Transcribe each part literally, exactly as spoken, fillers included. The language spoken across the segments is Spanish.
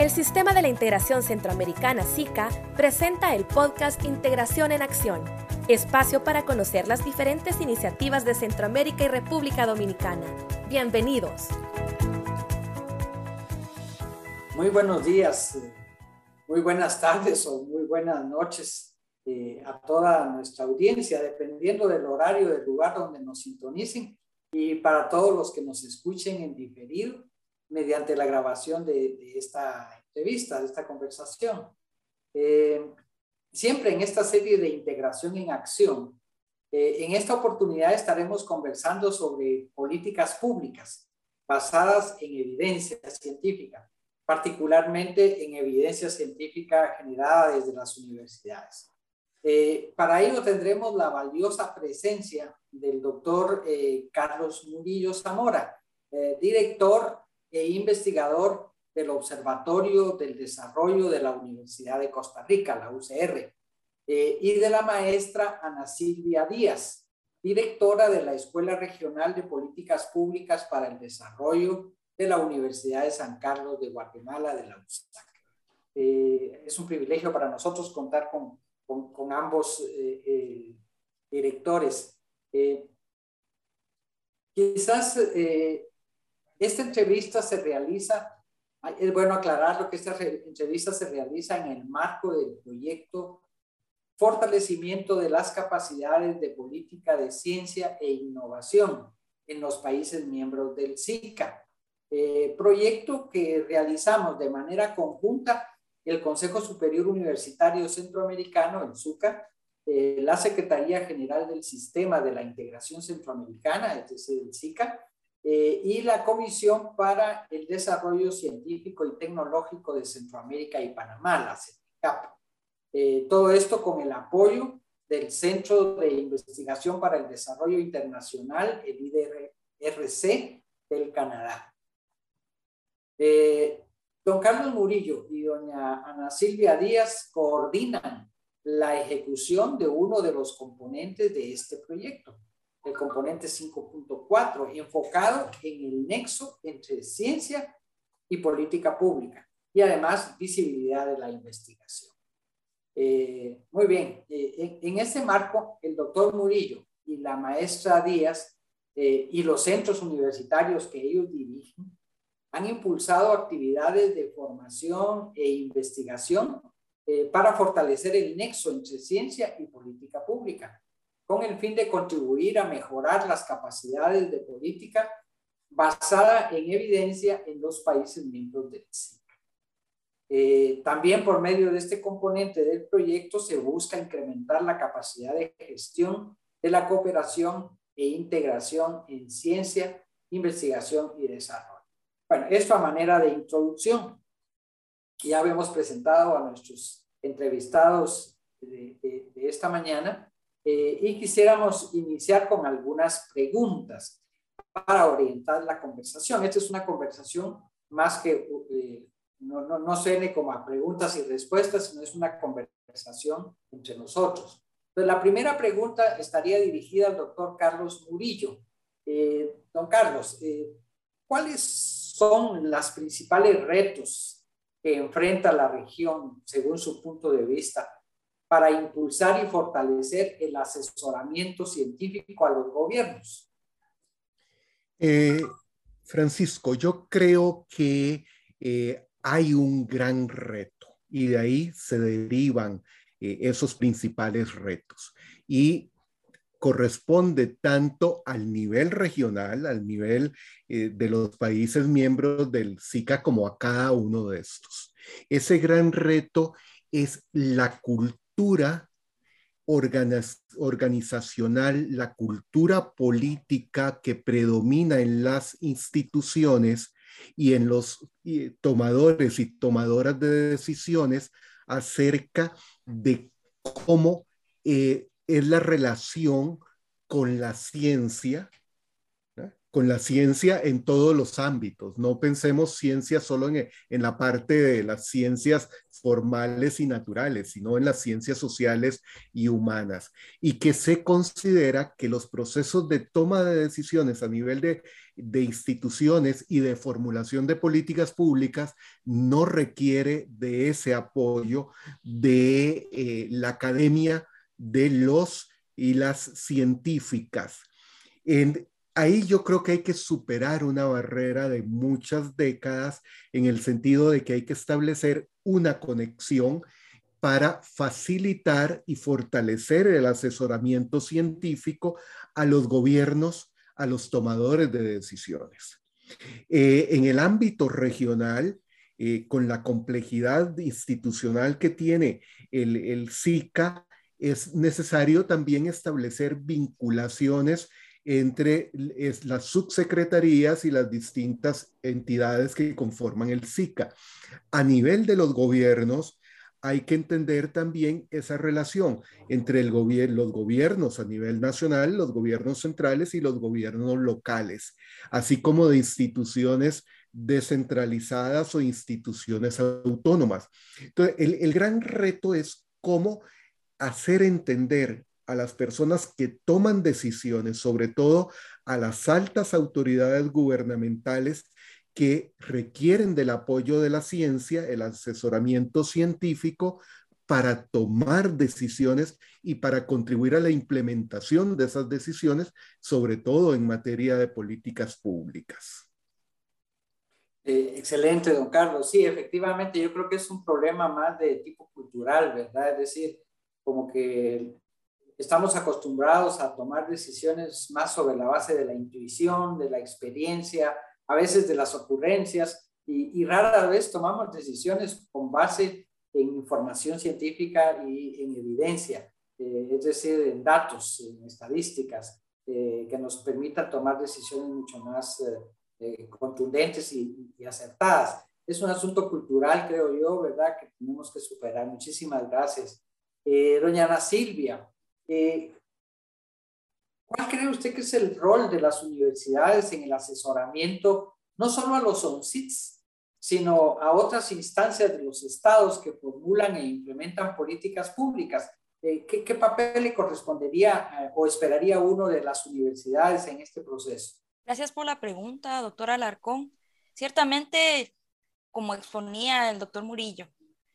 El Sistema de la Integración Centroamericana SICA presenta el podcast Integración en Acción, espacio para conocer las diferentes iniciativas de Centroamérica y República Dominicana. Bienvenidos. Muy buenos días, muy buenas tardes o muy buenas noches eh, a toda nuestra audiencia, dependiendo del horario del lugar donde nos sintonicen, y para todos los que nos escuchen en diferido mediante la grabación de, de esta entrevista, de esta conversación. Eh, siempre en esta serie de Integración en Acción, eh, en esta oportunidad estaremos conversando sobre políticas públicas basadas en evidencia científica, particularmente en evidencia científica generada desde las universidades. Eh, para ello tendremos la valiosa presencia del doctor eh, Carlos Murillo Zamora, eh, director e investigador del Observatorio del Desarrollo de la Universidad de Costa Rica, la U C R, eh, y de la maestra Ana Silvia Díaz, directora de la Escuela Regional de Políticas Públicas para el Desarrollo de la Universidad de San Carlos de Guatemala, de la U S A C. Eh, es un privilegio para nosotros contar con, con, con ambos eh, eh, directores. Eh, quizás eh, esta entrevista se realiza, es bueno aclararlo que esta entrevista se realiza en el marco del proyecto Fortalecimiento de las capacidades de política de ciencia e innovación en los países miembros del SICA. Eh, proyecto que realizamos de manera conjunta el Consejo Superior Universitario Centroamericano, el SUCA, eh, la Secretaría General del Sistema de la Integración Centroamericana, es decir, el SICA, eh, y la Comisión para el Desarrollo Científico y Tecnológico de Centroamérica y Panamá, la CETICAP. Eh, todo esto con el apoyo del Centro de Investigación para el Desarrollo Internacional, el I D R C del Canadá. Eh, don Carlos Murillo y doña Ana Silvia Díaz coordinan la ejecución de uno de los componentes de este proyecto, el componente cinco punto cuatro, enfocado en el nexo entre ciencia y política pública, y además visibilidad de la investigación. Eh, muy bien, eh, en, en este marco, el doctor Murillo y la maestra Díaz eh, y los centros universitarios que ellos dirigen han impulsado actividades de formación e investigación eh, para fortalecer el nexo entre ciencia y política pública, con el fin de contribuir a mejorar las capacidades de política basada en evidencia en los países miembros del SICA. Eh, también por medio de este componente del proyecto se busca incrementar la capacidad de gestión de la cooperación e integración en ciencia, investigación y desarrollo. Bueno, esto a manera de introducción. Ya habíamos presentado a nuestros entrevistados de, de, de esta mañana eh, y quisiéramos iniciar con algunas preguntas para orientar la conversación. Esta es una conversación más que eh, no, no, no suene como a preguntas y respuestas, sino es una conversación entre nosotros. Entonces, la primera pregunta estaría dirigida al doctor Carlos Murillo. Eh, don Carlos, eh, ¿cuáles son los principales retos que enfrenta la región, según su punto de vista, para impulsar y fortalecer el asesoramiento científico a los gobiernos? Eh, Francisco, yo creo que eh, hay un gran reto y de ahí se derivan eh, esos principales retos. Y corresponde tanto al nivel regional, al nivel eh, de los países miembros del SICA, como a cada uno de estos. Ese gran reto es la cultura organizacional, la cultura política que predomina en las instituciones y en los y, tomadores y tomadoras de decisiones acerca de cómo eh, es la relación con la ciencia, ¿no? con la ciencia en todos los ámbitos. No pensemos ciencia solo en, en la parte de las ciencias formales y naturales, sino en las ciencias sociales y humanas. Y que se considera que los procesos de toma de decisiones a nivel de, de instituciones y de formulación de políticas públicas no requiere de ese apoyo de eh, la academia, de los y las científicas. En, Ahí yo creo que hay que superar una barrera de muchas décadas en el sentido de que hay que establecer una conexión para facilitar y fortalecer el asesoramiento científico a los gobiernos, a los tomadores de decisiones. Eh, en el ámbito regional, eh, con la complejidad institucional que tiene el, el SICA, es necesario también establecer vinculaciones entre es, las subsecretarías y las distintas entidades que conforman el SICA. A nivel de los gobiernos, hay que entender también esa relación entre el gobier los gobiernos a nivel nacional, los gobiernos centrales y los gobiernos locales, así como de instituciones descentralizadas o instituciones autónomas. Entonces, el, el gran reto es cómo hacer entender a las personas que toman decisiones, sobre todo a las altas autoridades gubernamentales, que requieren del apoyo de la ciencia, el asesoramiento científico para tomar decisiones y para contribuir a la implementación de esas decisiones, sobre todo en materia de políticas públicas. Eh, excelente, don Carlos. Sí, efectivamente, yo creo que es un problema más de tipo cultural, ¿verdad? Es decir, como que estamos acostumbrados a tomar decisiones más sobre la base de la intuición, de la experiencia, a veces de las ocurrencias, y, y rara vez tomamos decisiones con base en información científica y en evidencia, eh, es decir, en datos, en estadísticas, eh, que nos permitan tomar decisiones mucho más eh, eh, contundentes y, y acertadas. Es un asunto cultural, creo yo, ¿verdad?, que tenemos que superar. Muchísimas gracias. Eh, doña Ana Silvia, eh, ¿cuál cree usted que es el rol de las universidades en el asesoramiento, no solo a los O N C I Ts, sino a otras instancias de los estados que formulan e implementan políticas públicas? Eh, ¿qué, ¿Qué papel le correspondería eh, o esperaría uno de las universidades en este proceso? Gracias por la pregunta, doctora Alarcón. Ciertamente, como exponía el doctor Murillo,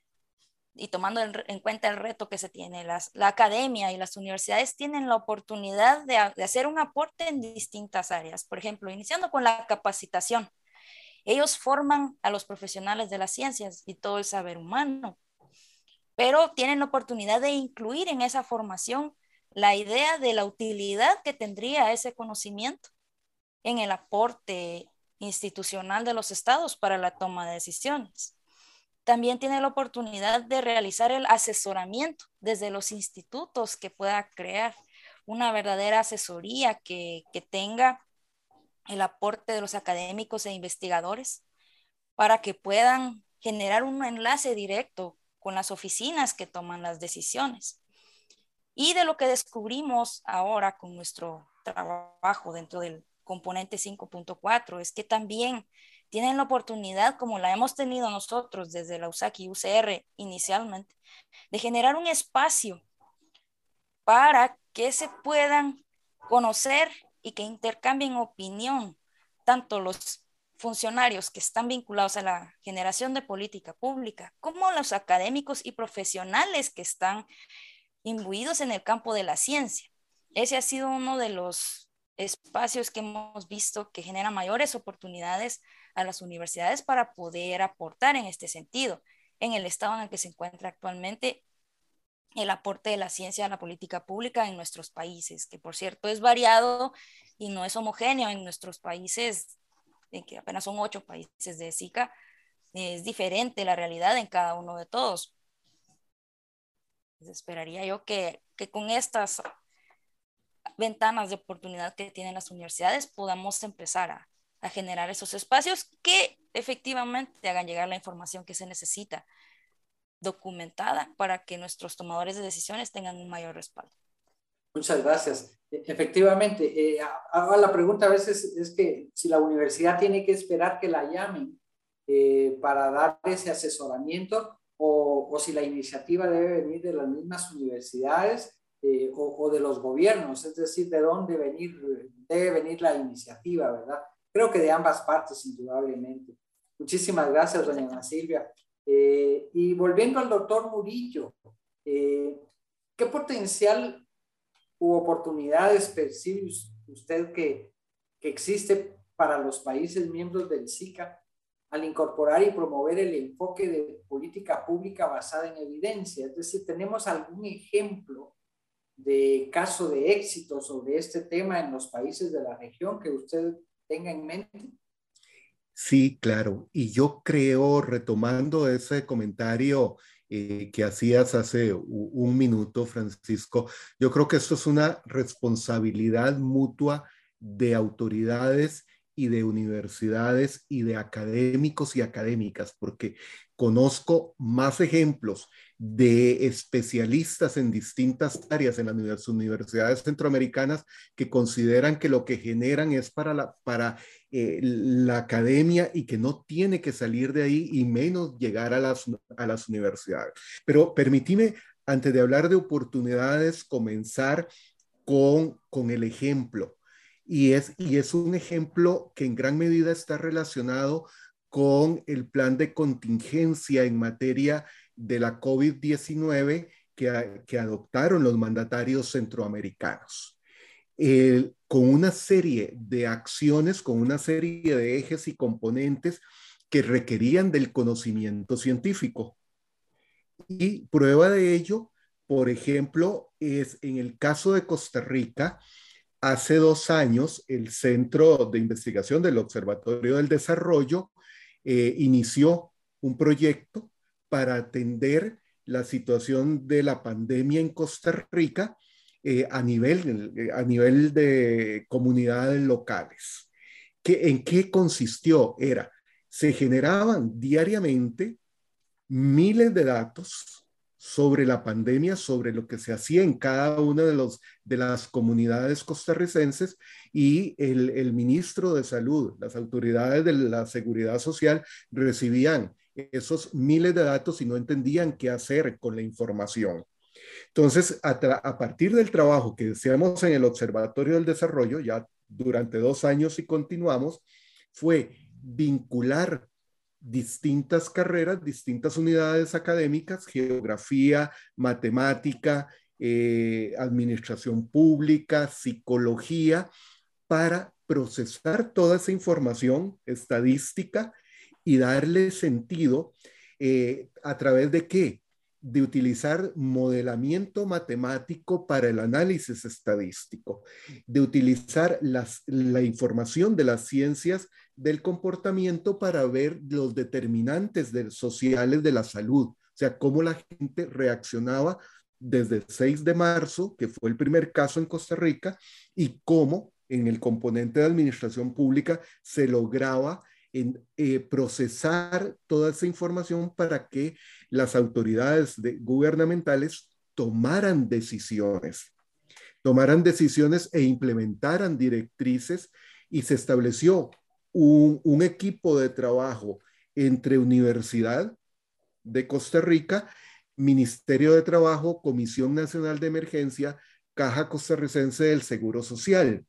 y tomando el, en cuenta el reto que se tiene, las, la academia y las universidades tienen la oportunidad de, de hacer un aporte en distintas áreas. Por ejemplo, iniciando con la capacitación. Ellos forman a los profesionales de las ciencias y todo el saber humano, pero tienen la oportunidad de incluir en esa formación la idea de la utilidad que tendría ese conocimiento en el aporte institucional de los estados para la toma de decisiones. También tiene la oportunidad de realizar el asesoramiento desde los institutos, que pueda crear una verdadera asesoría que, que tenga el aporte de los académicos e investigadores para que puedan generar un enlace directo con las oficinas que toman las decisiones. Y de lo que descubrimos ahora con nuestro trabajo dentro del componente cinco punto cuatro es que también tienen la oportunidad, como la hemos tenido nosotros desde la U S A C y U C R inicialmente, de generar un espacio para que se puedan conocer y que intercambien opinión, tanto los funcionarios que están vinculados a la generación de política pública, como los académicos y profesionales que están imbuidos en el campo de la ciencia. Ese ha sido uno de los espacios que hemos visto que genera mayores oportunidades a las universidades para poder aportar en este sentido, en el estado en el que se encuentra actualmente el aporte de la ciencia a la política pública en nuestros países, que por cierto es variado y no es homogéneo en nuestros países, en que apenas son ocho países de SICA, es diferente la realidad en cada uno de todos. Entonces, esperaría yo que, que con estas ventanas de oportunidad que tienen las universidades podamos empezar a, a generar esos espacios que efectivamente hagan llegar la información que se necesita documentada para que nuestros tomadores de decisiones tengan un mayor respaldo. Muchas gracias. Efectivamente, eh, ahora la pregunta a veces es que si la universidad tiene que esperar que la llamen eh, para dar ese asesoramiento o, o si la iniciativa debe venir de las mismas universidades eh, o, o de los gobiernos, es decir, de dónde venir, debe venir la iniciativa, ¿verdad? Creo que de ambas partes, indudablemente. Muchísimas gracias, doña Ana Silvia. Eh, y volviendo al doctor Murillo, eh, ¿qué potencial u oportunidades percibe usted que, que existe para los países miembros del SICA al incorporar y promover el enfoque de política pública basada en evidencia? Es decir, ¿tenemos algún ejemplo de caso de éxito sobre este tema en los países de la región que usted tenga en mente? Sí, claro. Y yo creo, retomando ese comentario eh, que hacías hace un minuto, Francisco, yo creo que esto es una responsabilidad mutua de autoridades y de universidades y de académicos y académicas, porque conozco más ejemplos de especialistas en distintas áreas en las universidades centroamericanas que consideran que lo que generan es para la, para, eh, la academia y que no tiene que salir de ahí y menos llegar a las, a las universidades. Pero permíteme, antes de hablar de oportunidades, comenzar con, con el ejemplo. Y es, y es un ejemplo que en gran medida está relacionado con el plan de contingencia en materia de la COVID diecinueve que, que adoptaron los mandatarios centroamericanos. Eh, con una serie de acciones, con una serie de ejes y componentes que requerían del conocimiento científico. Y prueba de ello, por ejemplo, es en el caso de Costa Rica. Hace dos años, el Centro de Investigación del Observatorio del Desarrollo eh, inició un proyecto para atender la situación de la pandemia en Costa Rica eh, a, nivel, a nivel de comunidades locales. ¿Qué, ¿En qué consistió? Era, se generaban diariamente miles de datos sobre la pandemia, sobre lo que se hacía en cada una de, los, de las comunidades costarricenses y el, el ministro de Salud, las autoridades de la Seguridad Social recibían esos miles de datos y no entendían qué hacer con la información. Entonces, a, a partir del trabajo que hacíamos en el Observatorio del Desarrollo, ya durante dos años y continuamos, fue vincular distintas carreras, distintas unidades académicas, geografía, matemática, eh, administración pública, psicología, para procesar toda esa información estadística y darle sentido eh, a través de qué? De utilizar modelamiento matemático para el análisis estadístico, de utilizar las, la información de las ciencias del comportamiento para ver los determinantes de, sociales de la salud, o sea, cómo la gente reaccionaba desde el seis de marzo, que fue el primer caso en Costa Rica, y cómo en el componente de administración pública se lograba en, eh, procesar toda esa información para que las autoridades de, gubernamentales tomaran decisiones, tomaran decisiones e implementaran directrices, y se estableció un, un equipo de trabajo entre Universidad de Costa Rica, Ministerio de Trabajo, Comisión Nacional de Emergencia, Caja Costarricense del Seguro Social.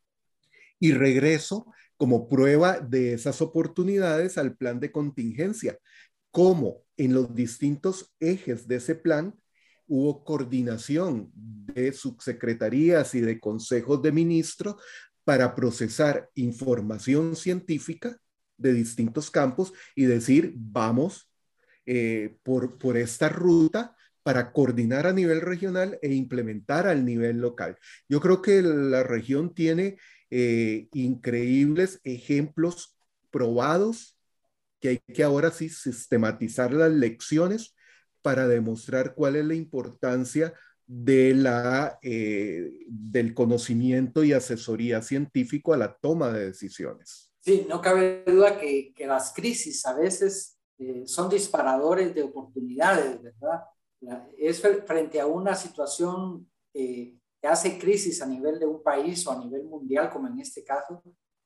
Y regreso como prueba de esas oportunidades al plan de contingencia, cómo en los distintos ejes de ese plan hubo coordinación de subsecretarías y de consejos de ministros para procesar información científica de distintos campos y decir, vamos eh, por, por esta ruta para coordinar a nivel regional e implementar al nivel local. Yo creo que la región tiene eh, increíbles ejemplos probados que hay que ahora sí sistematizar las lecciones para demostrar cuál es la importancia de la, eh, del conocimiento y asesoría científico a la toma de decisiones. Sí, no cabe duda que, que las crisis a veces eh, son disparadores de oportunidades, ¿verdad? Es frente a una situación eh, que hace crisis a nivel de un país o a nivel mundial, como en este caso,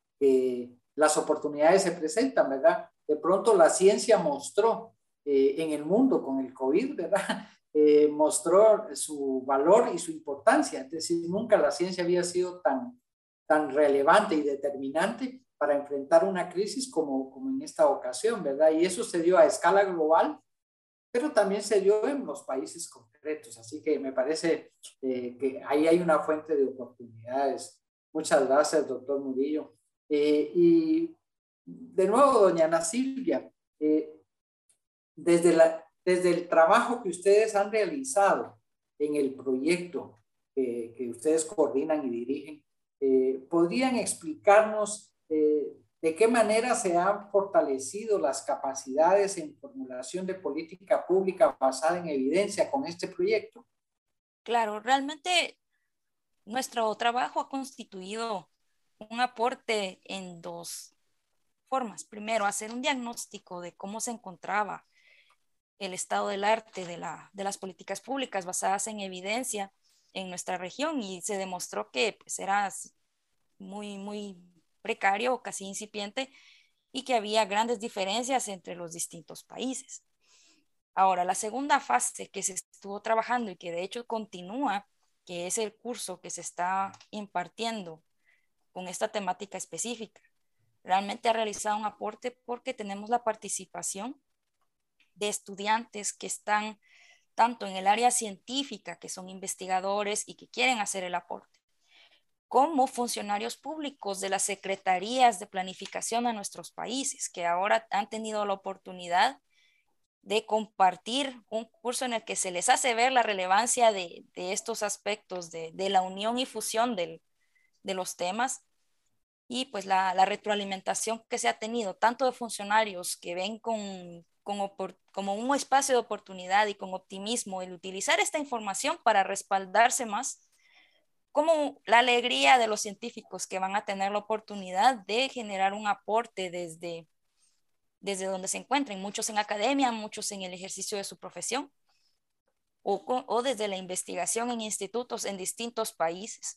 eh, las oportunidades se presentan, ¿verdad? De pronto la ciencia mostró eh, en el mundo con el COVID, ¿verdad? Eh, mostró su valor y su importancia. Es decir, nunca la ciencia había sido tan, tan relevante y determinante para enfrentar una crisis como, como en esta ocasión, ¿verdad? Y eso se dio a escala global, pero también se dio en los países concretos. Así que me parece eh, que ahí hay una fuente de oportunidades. Muchas gracias, doctor Murillo. Eh, y de nuevo, doña Ana Silvia, eh, desde, la, desde el trabajo que ustedes han realizado en el proyecto eh, que ustedes coordinan y dirigen, eh, ¿podrían explicarnos eh, de qué manera se han fortalecido las capacidades en formulación de política pública basada en evidencia con este proyecto? Claro, realmente nuestro trabajo ha constituido un aporte en dos formas. Primero, hacer un diagnóstico de cómo se encontraba el estado del arte de, la, de las políticas públicas basadas en evidencia en nuestra región, y se demostró que pues, era muy, muy precario, casi incipiente, y que había grandes diferencias entre los distintos países. Ahora, la segunda fase que se estuvo trabajando y que de hecho continúa, que es el curso que se está impartiendo con esta temática específica, realmente ha realizado un aporte porque tenemos la participación de estudiantes que están tanto en el área científica, que son investigadores y que quieren hacer el aporte, como funcionarios públicos de las secretarías de planificación a nuestros países, que ahora han tenido la oportunidad de compartir un curso en el que se les hace ver la relevancia de, de estos aspectos de, de la unión y fusión del, de los temas, y pues la, la retroalimentación que se ha tenido tanto de funcionarios que ven con, con como un espacio de oportunidad y con optimismo el utilizar esta información para respaldarse más, como la alegría de los científicos que van a tener la oportunidad de generar un aporte desde, desde donde se encuentren, muchos en academia, muchos en el ejercicio de su profesión, o, o desde la investigación en institutos en distintos países,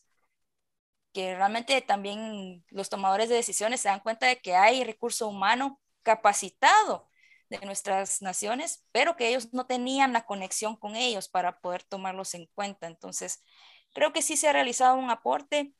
que realmente también los tomadores de decisiones se dan cuenta de que hay recurso humano capacitado de nuestras naciones, pero que ellos no tenían la conexión con ellos para poder tomarlos en cuenta. Entonces, creo que sí se ha realizado un aporte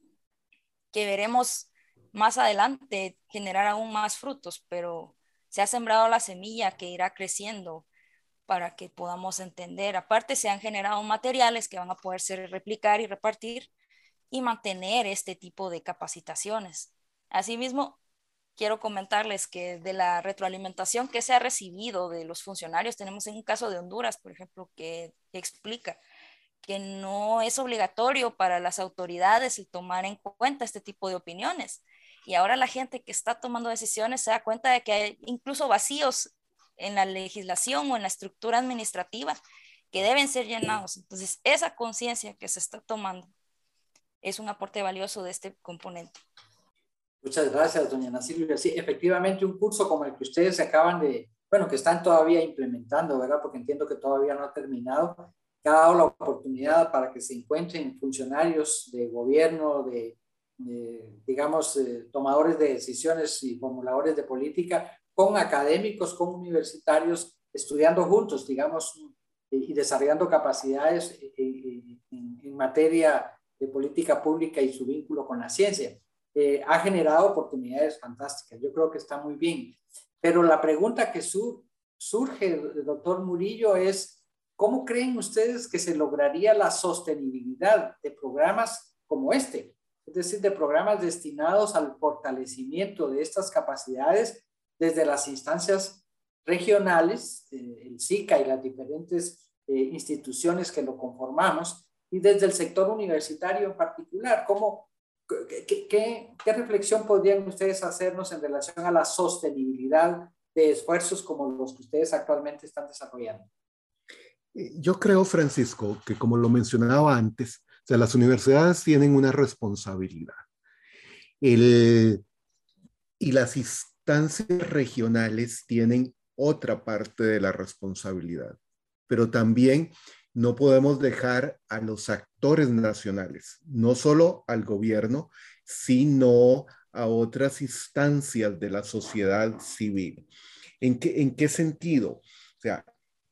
que veremos más adelante generar aún más frutos, pero se ha sembrado la semilla que irá creciendo para que podamos entender. Aparte, se han generado materiales que van a poderse replicar y repartir y mantener este tipo de capacitaciones. Asimismo, quiero comentarles que de la retroalimentación que se ha recibido de los funcionarios, tenemos un caso de Honduras, por ejemplo, que explica que no es obligatorio para las autoridades el tomar en cuenta este tipo de opiniones. Y ahora la gente que está tomando decisiones se da cuenta de que hay incluso vacíos en la legislación o en la estructura administrativa que deben ser llenados. Entonces, esa conciencia que se está tomando es un aporte valioso de este componente. Muchas gracias, doña Ana Silvia. Sí, efectivamente, un curso como el que ustedes acaban de, bueno, que están todavía implementando, ¿verdad? Porque entiendo que todavía no ha terminado, que ha dado la oportunidad para que se encuentren funcionarios de gobierno, de, de digamos, eh, tomadores de decisiones y formuladores de política, con académicos, con universitarios, estudiando juntos, digamos, y desarrollando capacidades en, en, en materia de política pública y su vínculo con la ciencia. Eh, ha generado oportunidades fantásticas. Yo creo que está muy bien. Pero la pregunta que su, surge, doctor Murillo, es ¿cómo creen ustedes que se lograría la sostenibilidad de programas como este? Es decir, de programas destinados al fortalecimiento de estas capacidades desde las instancias regionales, eh, el SICA y las diferentes eh, instituciones que lo conformamos, y desde el sector universitario en particular. ¿Cómo, qué, qué, ¿Qué reflexión podrían ustedes hacernos en relación a la sostenibilidad de esfuerzos como los que ustedes actualmente están desarrollando? Yo creo, Francisco, que como lo mencionaba antes, o sea, las universidades tienen una responsabilidad. El, y las instancias regionales tienen otra parte de la responsabilidad. Pero también no podemos dejar a los actores nacionales, no solo al gobierno, sino a otras instancias de la sociedad civil. ¿En qué, en qué sentido? O sea,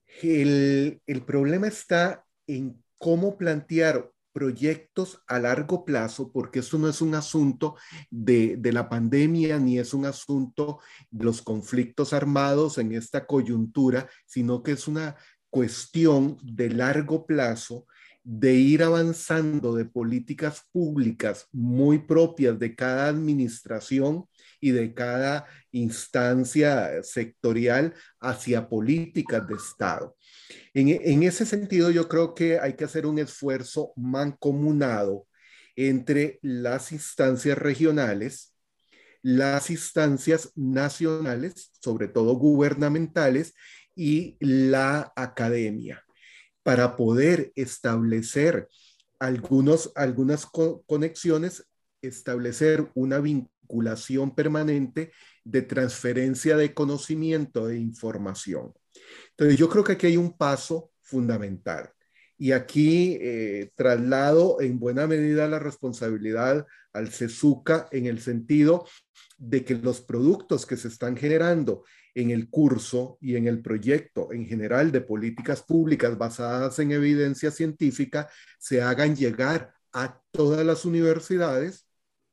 el, el problema está en cómo plantear proyectos a largo plazo, porque esto no es un asunto de, de la pandemia, ni es un asunto de los conflictos armados en esta coyuntura, sino que es una cuestión de largo plazo, de ir avanzando de políticas públicas muy propias de cada administración y de cada instancia sectorial hacia políticas de Estado. En, en ese sentido, yo creo que hay que hacer un esfuerzo mancomunado entre las instancias regionales, las instancias nacionales, sobre todo gubernamentales, y la academia, para poder establecer algunos, algunas co conexiones, establecer una vinculación permanente de transferencia de conocimiento e información. Entonces, yo creo que aquí hay un paso fundamental. Y aquí eh, traslado en buena medida la responsabilidad al CESUCA en el sentido de que los productos que se están generando en el curso y en el proyecto en general de políticas públicas basadas en evidencia científica se hagan llegar a todas las universidades,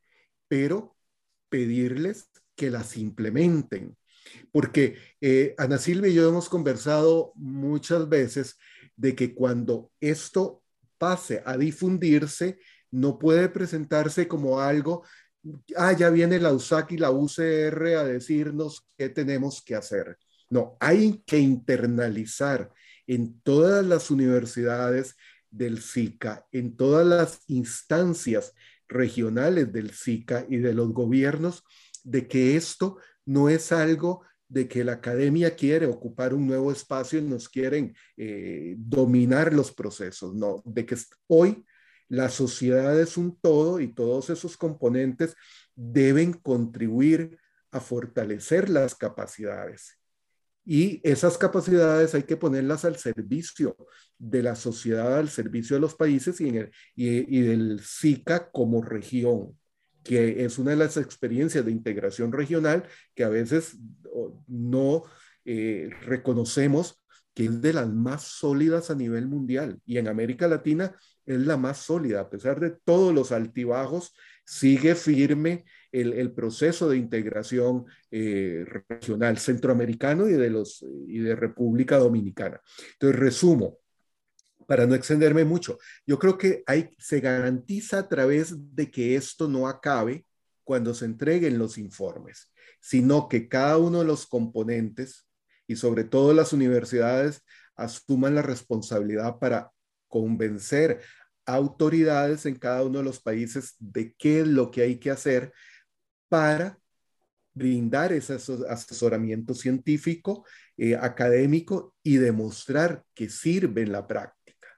pero pedirles que las implementen. Porque eh, Ana Silvia y yo hemos conversado muchas veces de que cuando esto pase a difundirse, no puede presentarse como algo, ah, ya viene la U S A C y la U C R a decirnos qué tenemos que hacer. No, hay que internalizar en todas las universidades del SICA, en todas las instancias regionales del SICA y de los gobiernos, de que esto no es algo de que la academia quiere ocupar un nuevo espacio y nos quieren eh, dominar los procesos, no, de que hoy la sociedad es un todo y todos esos componentes deben contribuir a fortalecer las capacidades. Y esas capacidades hay que ponerlas al servicio de la sociedad, al servicio de los países y, en el, y, y del SICA como región, que es una de las experiencias de integración regional que a veces no eh, reconocemos que es de las más sólidas a nivel mundial. Y en América Latina es la más sólida, a pesar de todos los altibajos, sigue firme el, el proceso de integración eh, regional centroamericano y de, los, y de República Dominicana. Entonces, resumo, para no extenderme mucho, yo creo que hay, se garantiza a través de que esto no acabe cuando se entreguen los informes, sino que cada uno de los componentes y sobre todo las universidades asuman la responsabilidad para convencer a autoridades en cada uno de los países de qué es lo que hay que hacer para brindar ese asesoramiento científico, eh, académico y demostrar que sirve en la práctica.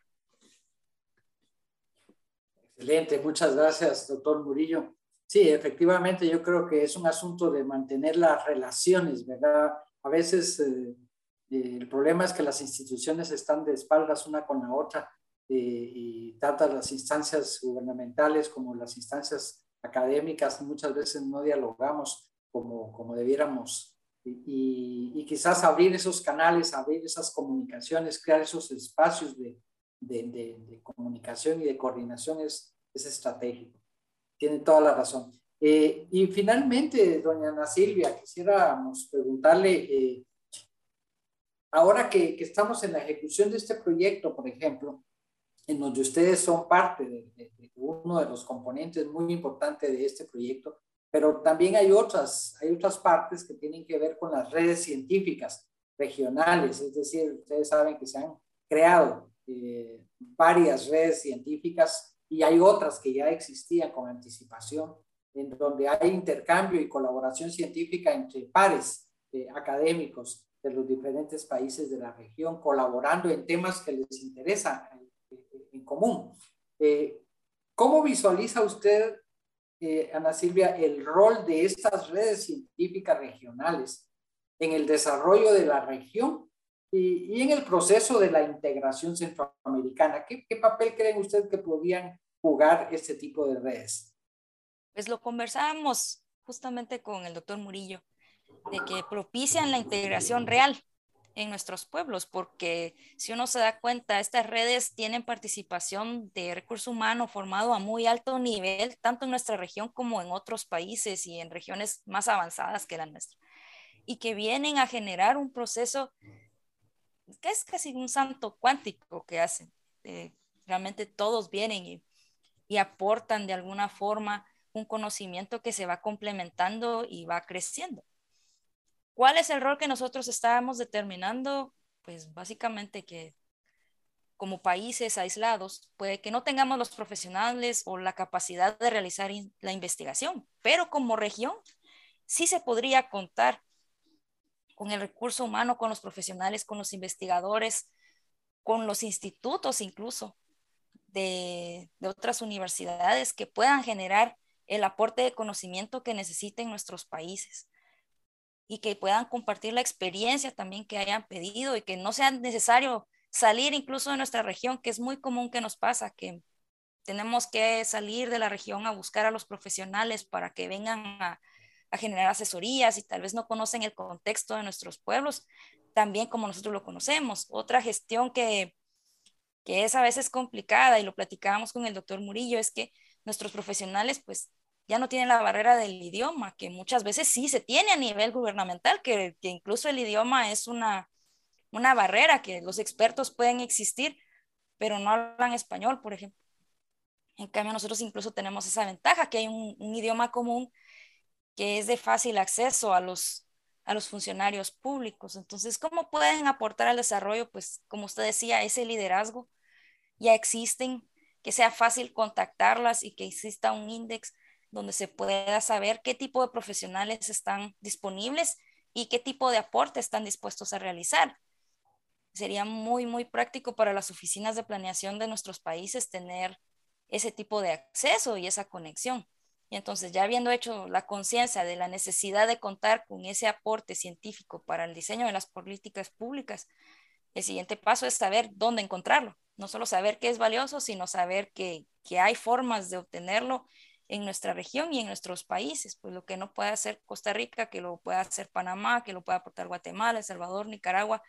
Excelente, muchas gracias, doctor Murillo. Sí, efectivamente, yo creo que es un asunto de mantener las relaciones, ¿verdad? A veces eh, eh, el problema es que las instituciones están de espaldas una con la otra eh, y tanto las instancias gubernamentales como las instancias académicas muchas veces no dialogamos como, como debiéramos. Y, y, y quizás abrir esos canales, abrir esas comunicaciones, crear esos espacios de, de, de, de comunicación y de coordinación es, es estratégico. Tiene toda la razón. Eh, y finalmente, doña Ana Silvia, quisiéramos preguntarle, eh, ahora que, que estamos en la ejecución de este proyecto, por ejemplo, en donde ustedes son parte de, de, de uno de los componentes muy importantes de este proyecto, pero también hay otras, hay otras partes que tienen que ver con las redes científicas regionales, es decir, ustedes saben que se han creado eh, varias redes científicas y hay otras que ya existían con anticipación, en donde hay intercambio y colaboración científica entre pares eh, académicos de los diferentes países de la región, colaborando en temas que les interesan en, en común. Eh, ¿Cómo visualiza usted, eh, Ana Silvia, el rol de estas redes científicas regionales en el desarrollo de la región Y, y en el proceso de la integración centroamericana, ¿qué, qué papel creen ustedes que podrían jugar este tipo de redes? Pues lo conversábamos justamente con el doctor Murillo, de que propician la integración real en nuestros pueblos, porque si uno se da cuenta, estas redes tienen participación de recurso humano formado a muy alto nivel, tanto en nuestra región como en otros países y en regiones más avanzadas que la nuestra, y que vienen a generar un proceso que es casi un salto cuántico que hacen. Eh, realmente todos vienen y, y aportan de alguna forma un conocimiento que se va complementando y va creciendo. ¿Cuál es el rol que nosotros estábamos determinando? Pues básicamente que como países aislados, puede que no tengamos los profesionales o la capacidad de realizar in- la investigación, pero como región sí se podría contar con el recurso humano, con los profesionales, con los investigadores, con los institutos incluso de, de otras universidades que puedan generar el aporte de conocimiento que necesiten nuestros países y que puedan compartir la experiencia también que hayan pedido y que no sea necesario salir incluso de nuestra región, que es muy común que nos pasa, que tenemos que salir de la región a buscar a los profesionales para que vengan a, a generar asesorías y tal vez no conocen el contexto de nuestros pueblos, también como nosotros lo conocemos. Otra gestión que, que es a veces complicada y lo platicábamos con el doctor Murillo es que nuestros profesionales pues ya no tienen la barrera del idioma, que muchas veces sí se tiene a nivel gubernamental, que, que incluso el idioma es una, una barrera, que los expertos pueden existir, pero no hablan español, por ejemplo. En cambio, nosotros incluso tenemos esa ventaja, que hay un, un idioma común que es de fácil acceso a los, a los funcionarios públicos. Entonces, ¿cómo pueden aportar al desarrollo? Pues, como usted decía, ese liderazgo ya existen, que sea fácil contactarlas y que exista un índice donde se pueda saber qué tipo de profesionales están disponibles y qué tipo de aporte están dispuestos a realizar. Sería muy, muy práctico para las oficinas de planeación de nuestros países tener ese tipo de acceso y esa conexión. Y entonces, ya habiendo hecho la conciencia de la necesidad de contar con ese aporte científico para el diseño de las políticas públicas, el siguiente paso es saber dónde encontrarlo. No solo saber qué es valioso, sino saber que, que hay formas de obtenerlo en nuestra región y en nuestros países. Pues lo que no puede hacer Costa Rica, que lo pueda hacer Panamá, que lo pueda aportar Guatemala, El Salvador, Nicaragua,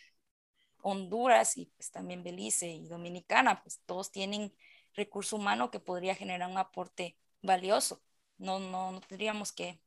Honduras y pues también Belice y Dominicana, pues todos tienen recurso humano que podría generar un aporte valioso. No, no, no tendríamos que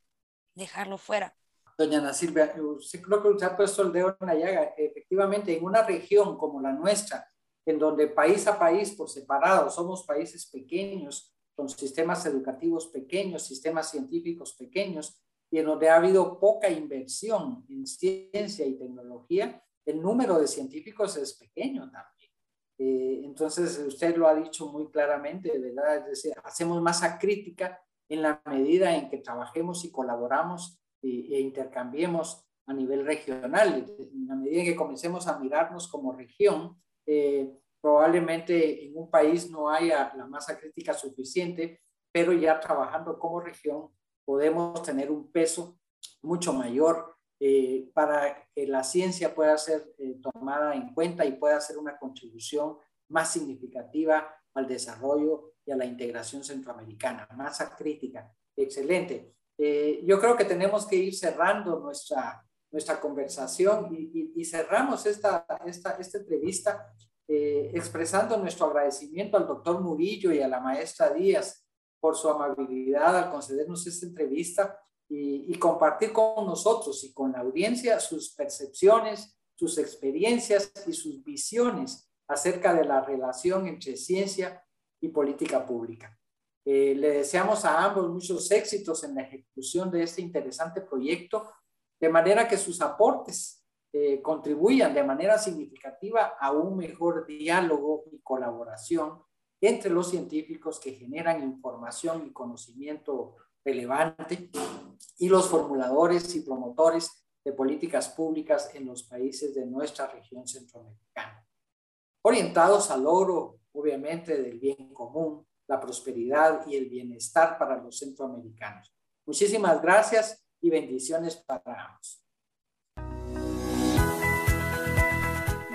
dejarlo fuera. Doña Ana Silvia, sí creo que usted ha puesto el dedo en la llaga. Efectivamente, en una región como la nuestra, en donde país a país por separado somos países pequeños, con sistemas educativos pequeños, sistemas científicos pequeños, y en donde ha habido poca inversión en ciencia y tecnología, el número de científicos es pequeño también. Eh, entonces, usted lo ha dicho muy claramente, ¿verdad? Es decir, hacemos masa crítica en la medida en que trabajemos y colaboramos e intercambiemos a nivel regional. En la medida en que comencemos a mirarnos como región, eh, probablemente en un país no haya la masa crítica suficiente, pero ya trabajando como región podemos tener un peso mucho mayor eh, para que la ciencia pueda ser eh, tomada en cuenta y pueda hacer una contribución más significativa al desarrollo y a la integración centroamericana. Masa crítica, excelente. Eh, yo creo que tenemos que ir cerrando nuestra, nuestra conversación y, y, y cerramos esta, esta, esta entrevista eh, expresando nuestro agradecimiento al doctor Murillo y a la maestra Díaz por su amabilidad al concedernos esta entrevista y, y compartir con nosotros y con la audiencia sus percepciones, sus experiencias y sus visiones acerca de la relación entre ciencia y política pública. Eh, le deseamos a ambos muchos éxitos en la ejecución de este interesante proyecto, de manera que sus aportes eh, contribuyan de manera significativa a un mejor diálogo y colaboración entre los científicos que generan información y conocimiento relevante y los formuladores y promotores de políticas públicas en los países de nuestra región centroamericana, orientados al logro, obviamente, del bien común, la prosperidad y el bienestar para los centroamericanos. Muchísimas gracias y bendiciones para ambos.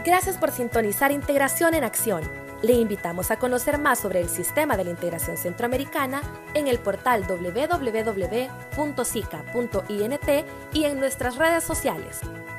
Gracias por sintonizar Integración en Acción. Le invitamos a conocer más sobre el sistema de la integración centroamericana en el portal doble u doble u doble u punto sica punto int y en nuestras redes sociales.